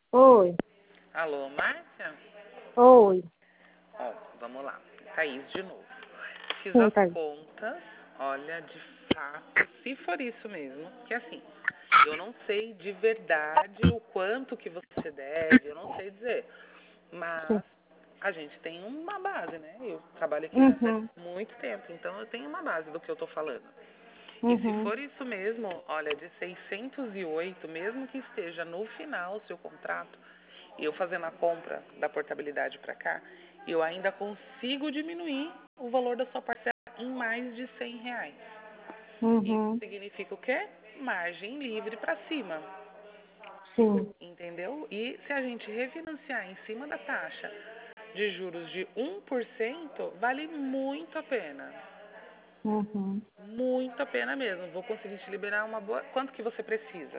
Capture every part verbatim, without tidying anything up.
Oi, Alô, Márcia? oi. Ó, vamos lá. Thaís de novo. Fiz Sim, as tá. contas. Olha, de fato, se for isso mesmo, que assim, eu não sei de verdade o quanto que você deve, eu não sei dizer. Sim. Mas a gente tem uma base, né? Eu trabalho aqui já faz Uhum, muito tempo, então eu tenho uma base do que eu tô falando. E se uhum, for isso mesmo, olha, de seiscentos e oito, mesmo que esteja no final o seu contrato, e eu fazendo a compra da portabilidade para cá, eu ainda consigo diminuir o valor da sua parcela em mais de cem reais. Isso uhum. significa o quê? Margem livre para cima, Sim. entendeu? E se a gente refinanciar em cima da taxa de juros de um por cento, vale muito a pena. Uhum. Muito a pena mesmo. Vou conseguir te liberar uma boa. Quanto que você precisa?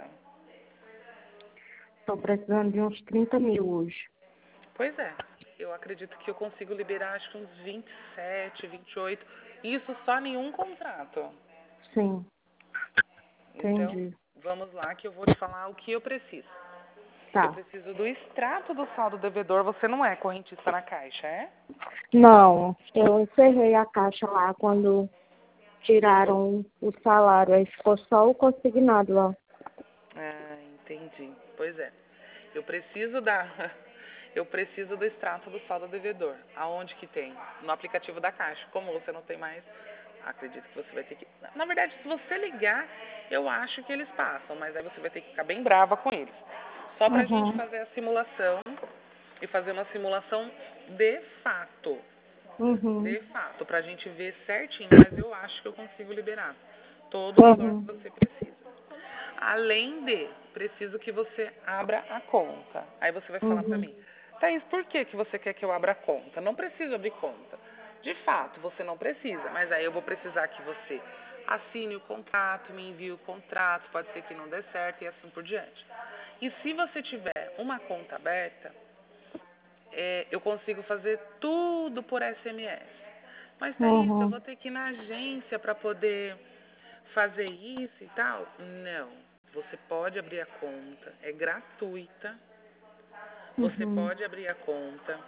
Tô precisando de uns trinta mil hoje. Pois é. Eu acredito que eu consigo liberar acho que uns vinte e sete, vinte e oito. Isso só em um contrato. Sim, Então, entendi. vamos lá que eu vou te falar o que eu preciso. Eu Tá. preciso do extrato do saldo devedor. Você não é correntista na Caixa, é? Não, eu encerrei a caixa lá quando tiraram o salário. Aí ficou só o consignado lá. Ah, entendi. Pois é. Eu preciso da eu preciso do extrato do saldo devedor. Aonde que tem? No aplicativo da Caixa. Como você não tem mais, acredito que você vai ter que. Na verdade, se você ligar, eu acho que eles passam, mas aí você vai ter que ficar bem brava com eles. Só pra gente Uhum, fazer a simulação e fazer uma simulação de fato. uhum, De fato, pra gente ver certinho, mas eu acho que eu consigo liberar todo o valor que uhum, você precisa. Além de, preciso que você abra a conta. Aí você vai falar pra uhum, mim, Thaís, por que, que você quer que eu abra a conta? Não preciso abrir conta. De fato, você não precisa, mas aí eu vou precisar que você assine o contrato, me envie o contrato, pode ser que não dê certo e assim por diante. E se você tiver uma conta aberta, é, eu consigo fazer tudo por S M S. Mas, Thaís, eu vou uhum, ter que ir na agência para poder fazer isso e tal? Não. Você pode abrir a conta, é gratuita. Você uhum. pode abrir a conta.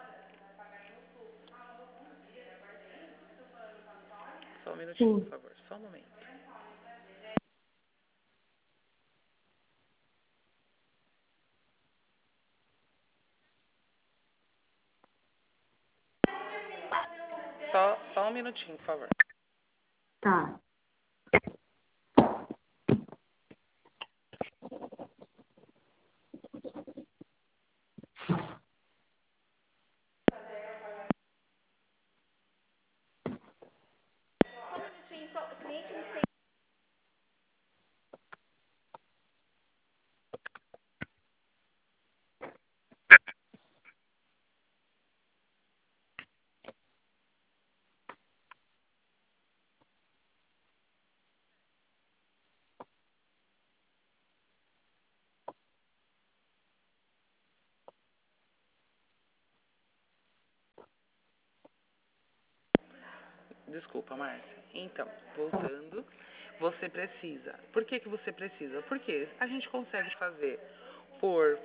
Só um minutinho, por Sim. favor, só um momento. Só, só um minutinho, por favor. Tá. Desculpa, Márcia. Então, voltando, você precisa. Por que, que você precisa? Porque a gente consegue fazer por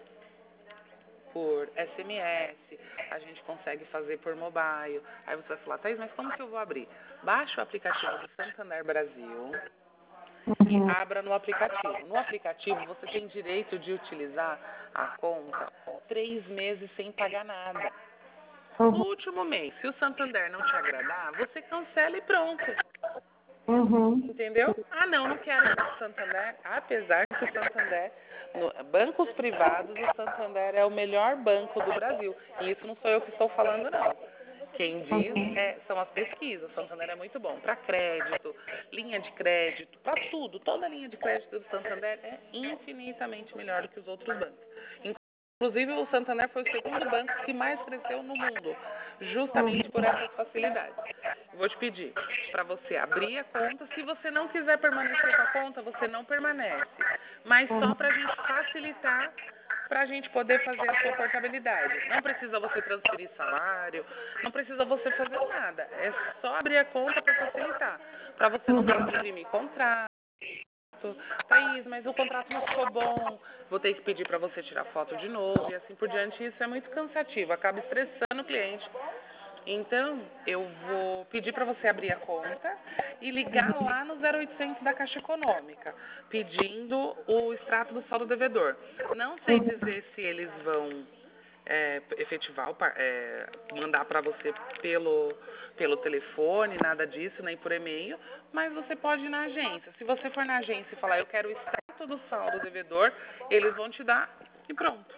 por S M S, a gente consegue fazer por mobile. Aí você vai falar, Thaís, mas como que eu vou abrir? Baixa o aplicativo do Santander Brasil e Uhum, abra no aplicativo. No aplicativo você tem direito de utilizar a conta três meses sem pagar nada. No uhum, último mês, se o Santander não te agradar, você cancela e pronto. uhum, Entendeu? Ah, não, não quero mais o Santander. Apesar que o Santander, no, bancos privados, o Santander é o melhor banco do Brasil. E isso não sou eu que estou falando, não. Quem diz uhum, é, são as pesquisas. O Santander é muito bom para crédito, linha de crédito, para tudo. Toda a linha de crédito do Santander é infinitamente melhor do que os outros bancos. Inclusive, o Santander foi o segundo banco que mais cresceu no mundo, justamente por essas facilidades. Eu vou te pedir para você abrir a conta. Se você não quiser permanecer com a conta, você não permanece. Mas só para a uhum, gente facilitar, para a gente poder fazer a sua portabilidade. Não precisa você transferir salário, não precisa você fazer nada. É só abrir a conta para facilitar, para você não ter que uhum. imprimir contrato, contrato. Thaís, mas o contrato não ficou bom. Vou ter que pedir para você tirar foto de novo e assim por diante. Isso é muito cansativo, acaba estressando o cliente. Então, eu vou pedir para você abrir a conta e ligar lá no zero oitocentos da Caixa Econômica, pedindo o extrato do saldo devedor. Não sei dizer se eles vão é, efetivar, o par- é, mandar para você pelo, pelo telefone, nada disso, nem por e-mail, mas você pode ir na agência. Se você for na agência e falar, eu quero o extrato do saldo devedor, eles vão te dar e pronto.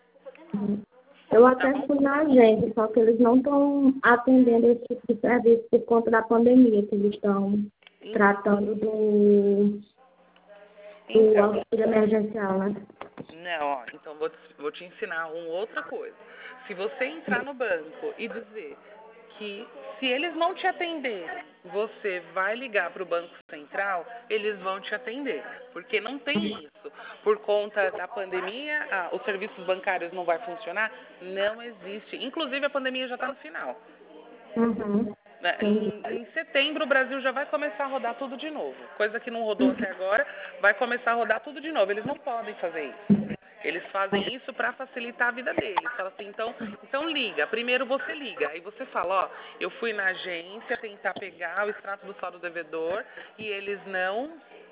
Eu Tá até bom? fui na agência, só que eles não estão atendendo esse tipo de serviço por conta da pandemia, que eles estão tratando do, do Então, auxílio emergencial, né? não, ó, então vou te, vou te ensinar uma outra coisa. Se você entrar no banco e dizer que se eles não te atenderem, você vai ligar para o Banco Central, eles vão te atender. Porque não tem isso. Por conta da pandemia, ah, os serviços bancários não vai funcionar? Não existe. Inclusive, a pandemia já está no final. Uhum. Né? Em, em setembro, o Brasil já vai começar a rodar tudo de novo. Coisa que não rodou até agora, vai começar a rodar tudo de novo. Eles não podem fazer isso. Eles fazem isso para facilitar a vida deles. Fala assim, então, então liga. Primeiro você liga. Aí você fala, ó, eu fui na agência tentar pegar o extrato do saldo devedor e eles não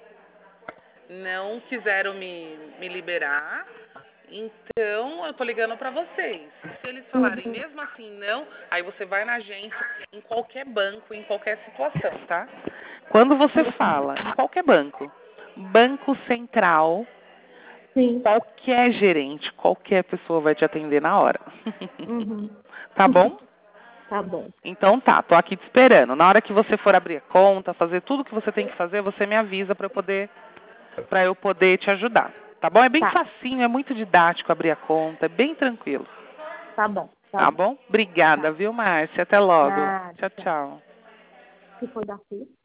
não quiseram me, me liberar. Então, eu tô ligando para vocês. Se eles falarem mesmo assim não, aí você vai na agência, em qualquer banco, em qualquer situação, tá? Quando você fala em qualquer banco, Banco Central, Sim. qualquer gerente, qualquer pessoa vai te atender na hora. Uhum. Tá bom? Tá bom. Então tá, tô aqui te esperando. Na hora que você for abrir a conta, fazer tudo que você tem que fazer, você me avisa para eu poder para eu poder te ajudar. Tá bom? É bem Tá. facinho, é muito didático abrir a conta, é bem tranquilo. Tá bom. Tá Tá bom. bom? Obrigada, Tá. viu, Márcia? Até logo. Nada. Tchau, Tchau. tchau. Que foi da filha?